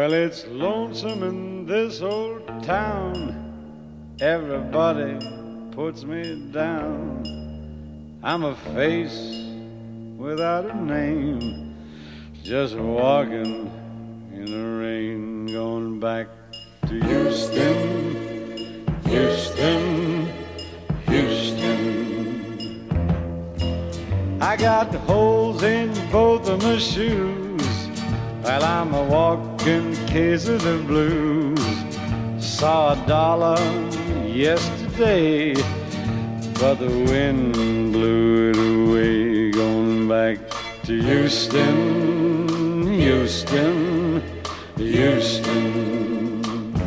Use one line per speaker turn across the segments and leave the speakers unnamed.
Well, it's lonesome in this old town. Everybody puts me down. I'm a face without a name, just walking in the rain, going back to Houston, Houston, Houston. I got holes in both of my shoes, while I'm a walking case of the blues. Saw $1 yesterday, but the wind blew it away. Going back to Houston, Houston, Houston.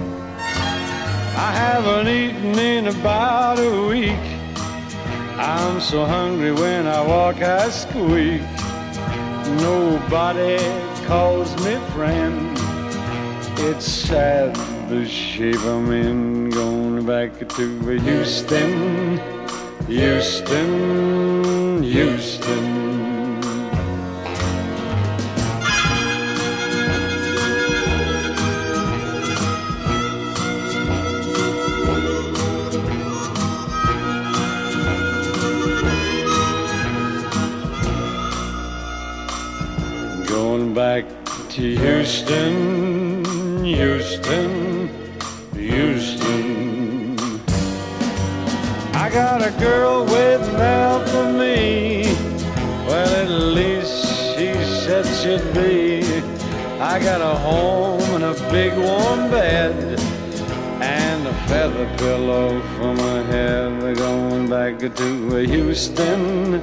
I haven't eaten in about a week. I'm so hungry when I walk I squeak. Nobody calls me friend. It's sad the shape I'm in. Going back to Houston, Houston, Houston. Going back to Houston, Houston, Houston. I got a girl waiting out for me. Well, at least she said she'd be. I got a home and a big warm bed and a feather pillow for my head. We're going back to Houston,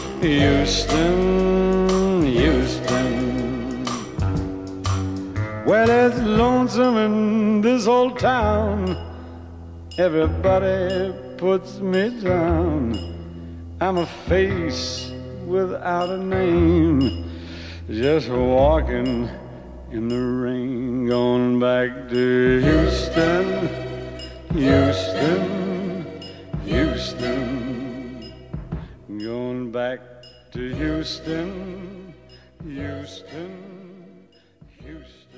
Houston, Houston. Well, it's lonesome in this old town. Everybody puts me down. I'm a face without a name, just walking in the rain. Going back to Houston, Houston, Houston. Going back to Houston, Houston, Houston.